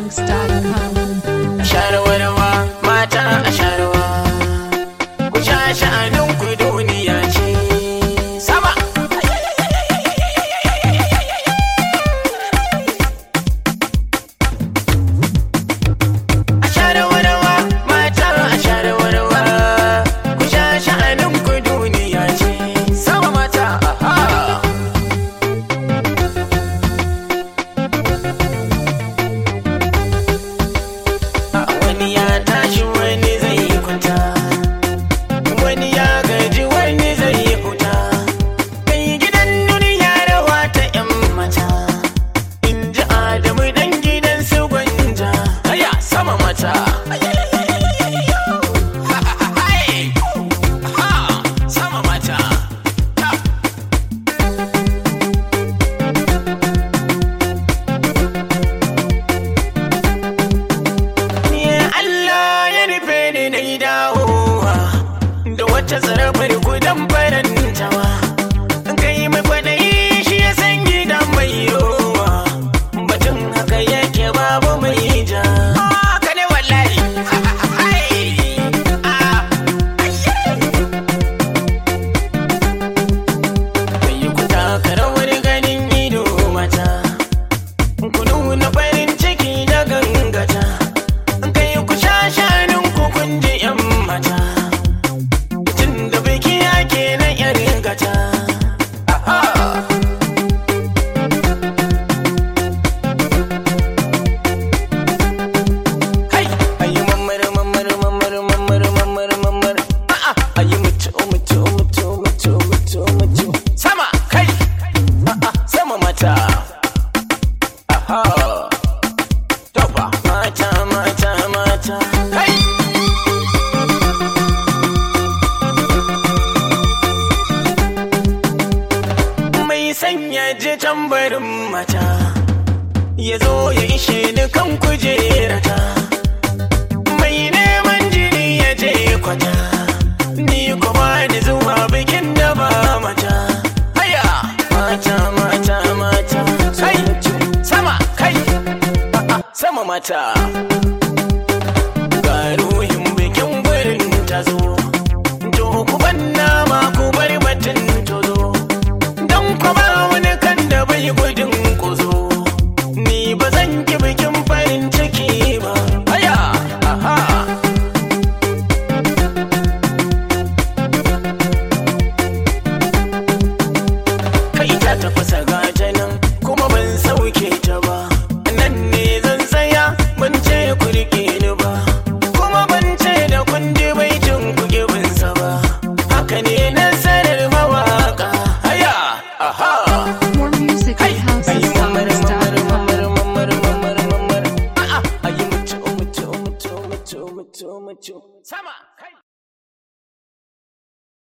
NigerSongs.com. Sharwarwa mata a sharwa, ku sha sha'anin ku duniya ce sama. A sharwarwa mata a sharwarwa, ku sha sha'anin ku duniya ce sama mata. Wani ya tashi wani zai kwanta, wani ya gaji wani zai huta. Kai gidan duniya rawa ta 'yan mata, in ji Adamu dan gidan su Gwanja. Haya sama mata. Sama mata. Allah ya nufe ni na yi dawowa da wata zarafar gudan farantawa. Kai mai kwaɗayi shi ya san gidan mai yowa, batun haka yake babu mai ja. Haka ne wallahi. Kai ku taka rawar ganin ido mata, ku nuna farin ciki da gangata. Kai ku sha shanin ku kun ji 'yan mata, tun da biki ake na 'yar gata. Hai, ayi mamar mamar mamar mamar mamar mamar. Ayi mutu mutu mutu mutu mutu mutu. Sama kai, sama mata. Aha. Tofa mata mata mata. Kai. Mai sanya je tambarin mata, ya zo ya ishe ni kan kujerata. Mai neman jini ya je kwata, ni kuma ni zuwa bikin da ba mata. Haya mata mata mata. Kai sama kai. Sama mata. Ga ruhin bikin gurin ta zo, to ku banna ma ku bar batun tozo. Don ku ba wani kan da bai gudun kuzo, ni ba zan ki bikin farin ciki ba. Haya aha. Kai ta tafasa gata nan kuma ban sauke ta ba. Nan ne zan tsaya ban ce ku rike ni ba, kuma ban ce da kundi bai jin ku gibinsa ba. Haka ne